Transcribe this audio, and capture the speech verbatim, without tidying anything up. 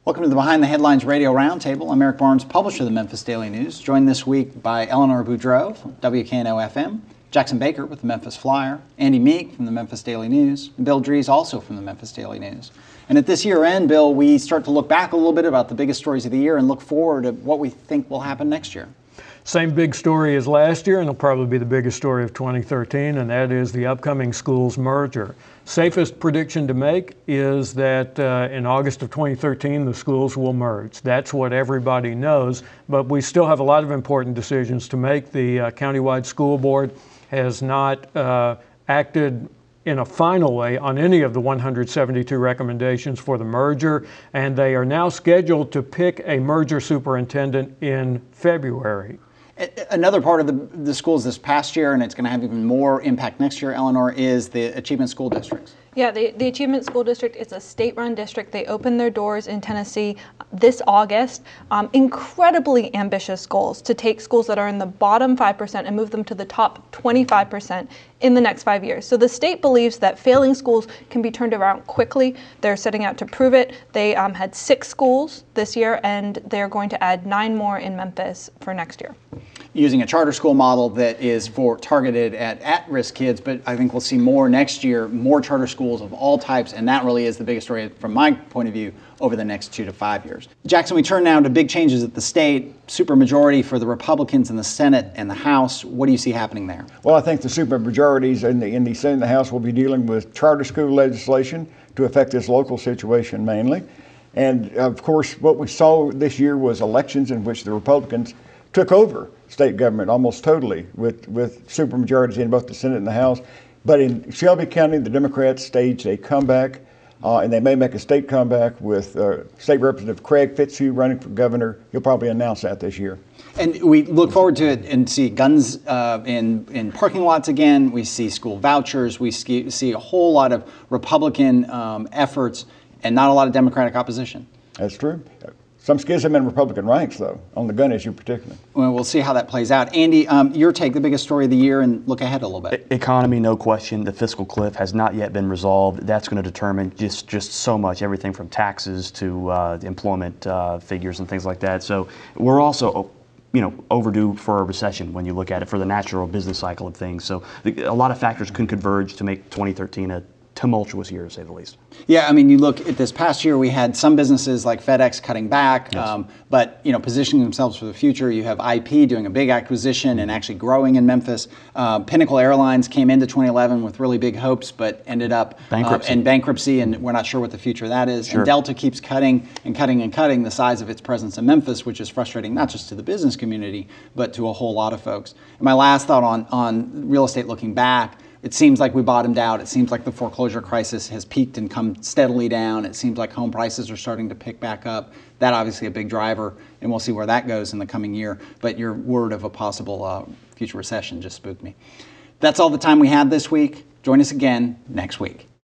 Welcome to the Behind the Headlines Radio Roundtable. I'm Eric Barnes, publisher of the Memphis Daily News, joined this week by Eleanor Boudreau from W K N O F M, Jackson Baker with the Memphis Flyer, Andy Meek from the Memphis Daily News, and Bill Dries also from the Memphis Daily News. And at this year end, Bill, we start to look back a little bit about the biggest stories of the year and look forward to what we think will happen next year. Same big story as last year, and it'll probably be the biggest story of twenty thirteen, and that is the upcoming schools merger. Safest prediction to make is that uh, in August of twenty thirteen, the schools will merge. That's what everybody knows, but we still have a lot of important decisions to make. The uh, Countywide School Board has not uh, acted in a final way on any of the one hundred seventy-two recommendations for the merger, and they are now scheduled to pick a merger superintendent in February. Another part of the, the schools this past year, and it's going to have even more impact next year, Eleanor, is the Achievement School Districts. Yeah, the, the Achievement School District is a state-run district. They opened their doors in Tennessee this August. Um, incredibly ambitious goals to take schools that are in the bottom five percent and move them to the top twenty-five percent in the next five years. So the state believes that failing schools can be turned around quickly. They're setting out to prove it. They um, had six schools this year, and they're going to add nine more in Memphis for next year. Using a charter school model that is for targeted at at-risk kids, but I think we'll see more next year, more charter schools of all types, and that really is the biggest story from my point of view over the next two to five years. Jackson, we turn now to big changes at the state, supermajority for the Republicans in the Senate and the House. What do you see happening there? Well, I think the supermajorities in the, in the Senate and the House will be dealing with charter school legislation to affect this local situation mainly. And of course, what we saw this year was elections in which the Republicans took over state government almost totally with, with supermajorities in both the Senate and the House. But in Shelby County, the Democrats staged a comeback, uh, and they may make a state comeback with uh, State Representative Craig Fitzhugh running for governor. He'll probably announce that this year. And we look forward to it and see guns uh, in, in parking lots again. We see school vouchers. We see, see a whole lot of Republican um, efforts and not a lot of Democratic opposition. That's true. Some schism in Republican ranks, though, on the gun issue particularly. Well, we'll see how that plays out. Andy, um, your take, the biggest story of the year, and look ahead a little bit. Economy, no question. The fiscal cliff has not yet been resolved. That's going to determine just, just so much, everything from taxes to uh, employment uh, figures and things like that. So we're also you know, overdue for a recession when you look at it for the natural business cycle of things. So a lot of factors can converge to make twenty thirteen a tumultuous year, to say the least. Yeah, I mean, you look at this past year, we had some businesses like FedEx cutting back, yes. um, but, you know, positioning themselves for the future. You have I P doing a big acquisition and actually growing in Memphis. Uh, Pinnacle Airlines came into twenty eleven with really big hopes, but ended up bankruptcy. Uh, in bankruptcy, and we're not sure what the future of that is. Sure. And Delta keeps cutting and cutting and cutting the size of its presence in Memphis, which is frustrating not just to the business community, but to a whole lot of folks. And my last thought on, on real estate looking back, it seems like we bottomed out. It seems like the foreclosure crisis has peaked and come steadily down. It seems like home prices are starting to pick back up. That obviously a big driver, and we'll see where that goes in the coming year. But your word of a possible uh, future recession just spooked me. That's all the time we had this week. Join us again next week.